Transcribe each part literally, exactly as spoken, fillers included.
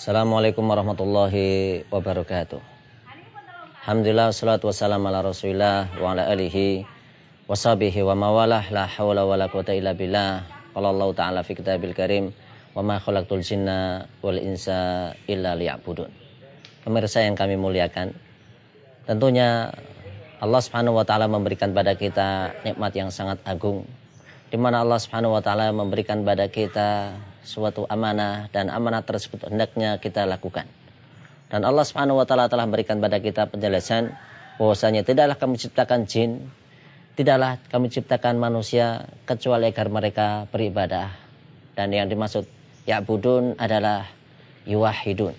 Assalamualaikum warahmatullahi wabarakatuh. Alhamdulillah wassalatu wassalamu ala Rasulillah wa ala alihi wa sahbihi wa mawalah la haula wala quwata illa billah. Qala Allah ta'ala fi kitabil karim wa ma khalaqtul jinna wal insa illa liya'budun. Pemirsa yang kami muliakan, tentunya Allah Subhanahu wa taala memberikan pada kita nikmat yang sangat agung, di mana Allah Subhanahu wa taala memberikan pada kita suatu amanah, dan amanah tersebut hendaknya kita lakukan. Dan Allah Subhanahu wa taala telah memberikan pada kita penjelasan bahwasanya tidaklah kami ciptakan jin, tidaklah kami ciptakan manusia kecuali agar mereka beribadah. Dan yang dimaksud ya'budun adalah yuwahhidun.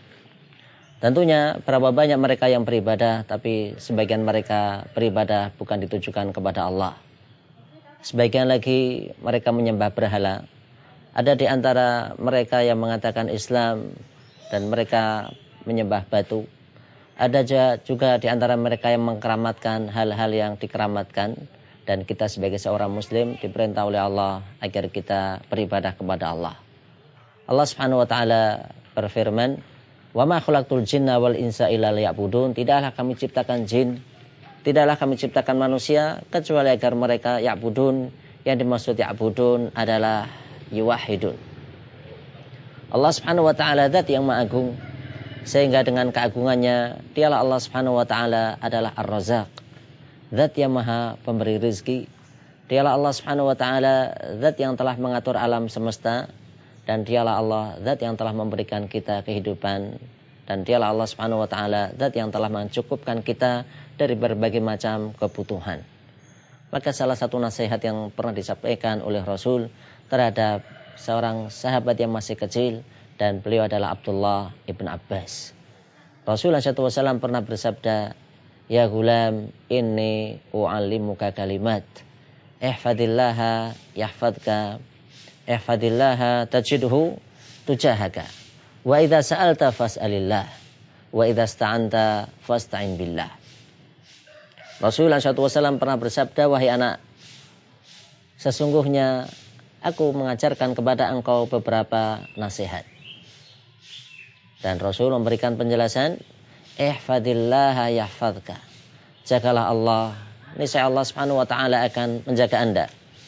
Tentunya berapa banyak mereka yang beribadah, tapi sebagian mereka beribadah bukan ditujukan kepada Allah. Sebagian lagi mereka menyembah berhala. Ada di antara mereka yang mengatakan Islam dan mereka menyembah batu. Ada juga di antara mereka yang mengkeramatkan hal-hal yang dikeramatkan. Dan kita sebagai seorang muslim diperintah oleh Allah agar kita beribadah kepada Allah. Allah Subhanahu wa taala berfirman, "Wa ma khalaqtul jinna wal insa illa liya'budun." Tidaklah kami ciptakan jin, tidaklah kami ciptakan manusia kecuali agar mereka ya'budun. Yang dimaksud ya'budun adalah yuwahhidun. Allah Subhanahu wa taala zat yang maha agung, sehingga dengan keagungannya dialah Allah Subhanahu wa taala adalah Ar-Razzaq, zat yang maha pemberi rezeki. Dialah Allah Subhanahu wa taala zat yang telah mengatur alam semesta, dan dialah Allah zat yang telah memberikan kita kehidupan, dan dialah Allah Subhanahu wa taala zat yang telah mencukupkan kita dari berbagai macam kebutuhan. Maka salah satu nasihat yang pernah disampaikan oleh Rasul terhadap seorang sahabat yang masih kecil, dan beliau adalah Abdullah ibn Abbas. Rasulullah shallallahu alaihi wasallam pernah bersabda, "Ya gulam, inni u'allimuka kalimat. Ihfadillaha yahfadka, ihfadillaha tajidhu tujahaka. Wa idza sa'alta fas'alillah, wa idza ista'anta fasta'in billah." Rasulullah shallallahu alaihi wasallam pernah bersabda, "Wahai anak, sesungguhnya aku mengajarkan kepada engkau beberapa nasihat." Dan Rasul memberikan penjelasan, ihfadillaha yahfadka. Jagalah Allah, niscaya Allah Subhanahu wa taala akan menjaga Anda.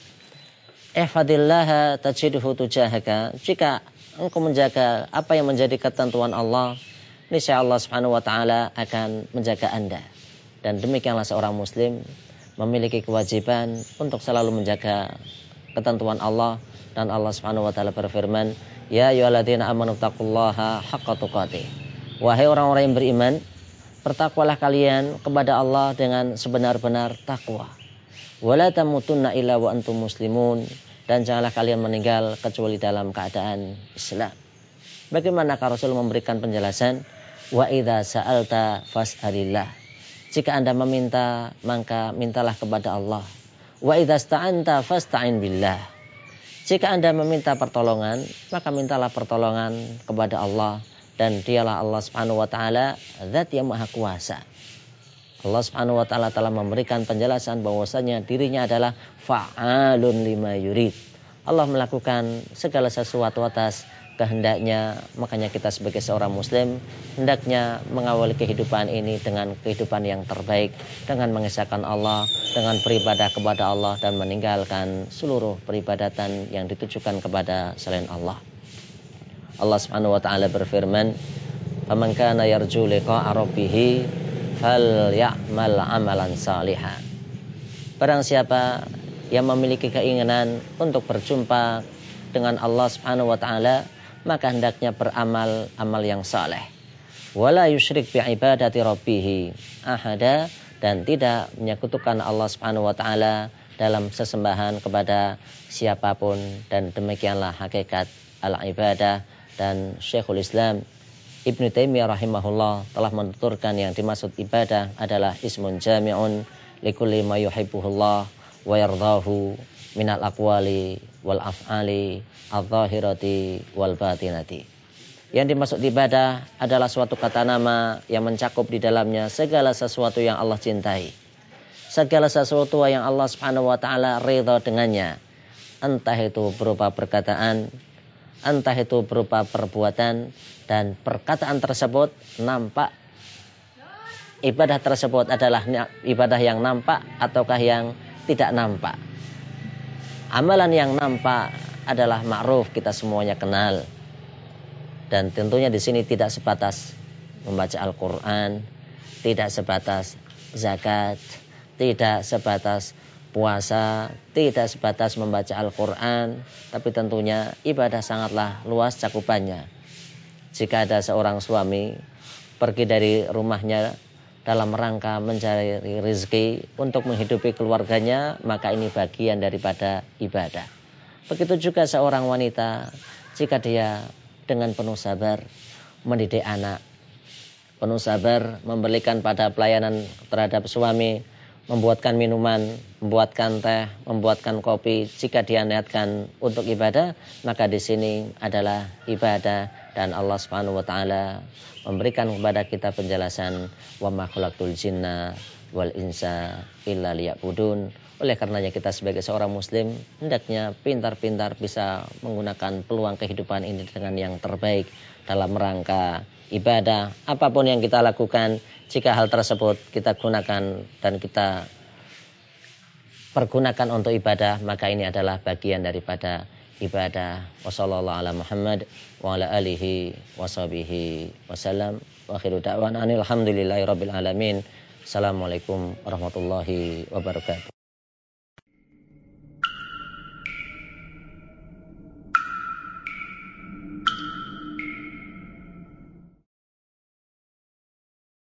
Ihfadillaha tajidhu tujahaka. Jika engkau menjaga apa yang menjadi ketentuan Allah, niscaya Allah Subhanahu wa taala akan menjaga Anda. Dan demikianlah seorang muslim memiliki kewajiban untuk selalu menjaga ketentuan Allah. Dan Allah Subhanahu wa taala berfirman, "Ya ayyuhalladzina amanu taqullaha haqqa tuqatih." Wahai orang-orang yang beriman, bertakwalah kalian kepada Allah dengan sebenar-benar takwa. Wa la tamutunna illa wa antum muslimun. Dan janganlah kalian meninggal kecuali dalam keadaan Islam. Bagaimanakah Rasul memberikan penjelasan? Wa idza sa'alta fas'alillah. Jika Anda meminta, maka mintalah kepada Allah. Wa idza sta'anta fasta'in billah. Jika Anda meminta pertolongan, maka mintalah pertolongan kepada Allah, dan dialah Allah Subhanahu wa taala zat yang maha kuasa. Allah Subhanahu wa taala telah memberikan penjelasan bahwasanya dirinya adalah fa'alun lima yurid. Allah melakukan segala sesuatu atas kehendaknya. Makanya kita sebagai seorang muslim hendaknya mengawali kehidupan ini dengan kehidupan yang terbaik, dengan mengesahkan Allah, dengan beribadah kepada Allah, dan meninggalkan seluruh peribadatan yang ditujukan kepada selain Allah. Allah Subhanahu wa taala berfirman, "Faman kana yarju liqa'a rabbih falya'mal 'amalan shalihan." Barang siapa yang memiliki keinginan untuk berjumpa dengan Allah Subhanahu wa taala, maka hendaknya beramal amal yang saleh. Wala yusyrik bi ibadati rabbih ahada. Dan tidak menyekutukan Allah Subhanahu wa taala dalam sesembahan kepada siapapun. Dan demikianlah hakikat al-ibadah. Dan Syekhul Islam Ibnu Taimiyah rahimahullah telah menuturkan yang dimaksud ibadah adalah ismun jami'un likulli ma yuhibbuhullah wa yardahu minal aqwali wal af'ali adh-dhahirati wal batinati. Yang dimaksud ibadah adalah suatu kata nama yang mencakup di dalamnya segala sesuatu yang Allah cintai, segala sesuatu yang Allah Subhanahu wa taala ridha dengannya, entah itu berupa perkataan entah itu berupa perbuatan dan perkataan tersebut nampak ibadah tersebut adalah ibadah yang nampak ataukah yang tidak nampak. Amalan yang nampak adalah ma'ruf, kita semuanya kenal. Dan tentunya di sini tidak sebatas membaca Al-Quran, tidak sebatas zakat, tidak sebatas puasa, tidak sebatas membaca Al-Quran, tapi tentunya ibadah sangatlah luas cakupannya. Jika ada seorang suami pergi dari rumahnya dalam rangka mencari rezeki untuk menghidupi keluarganya, maka ini bagian daripada ibadah. Begitu juga seorang wanita, jika dia dengan penuh sabar mendidik anak, penuh sabar memberikan pada pelayanan terhadap suami, membuatkan minuman, membuatkan teh, membuatkan kopi, jika dia niatkan untuk ibadah, maka di sini adalah ibadah. Dan Allah Subhanahu wa taala memberikan kepada kita penjelasan wa ma khalaqtul jinna wal insa illa liya'budun. Oleh karenanya kita sebagai seorang muslim hendaknya pintar-pintar bisa menggunakan peluang kehidupan ini dengan yang terbaik dalam rangka ibadah. Apapun yang kita lakukan, jika hal tersebut kita gunakan dan kita pergunakan untuk ibadah, maka ini adalah bagian daripada ibadah. Wassallallahu ala Muhammad wa ala alihi washabihi wasallam. Wa akhiru da'wana alhamdulillahi rabbil alamin. Assalamualaikum warahmatullahi wabarakatuh.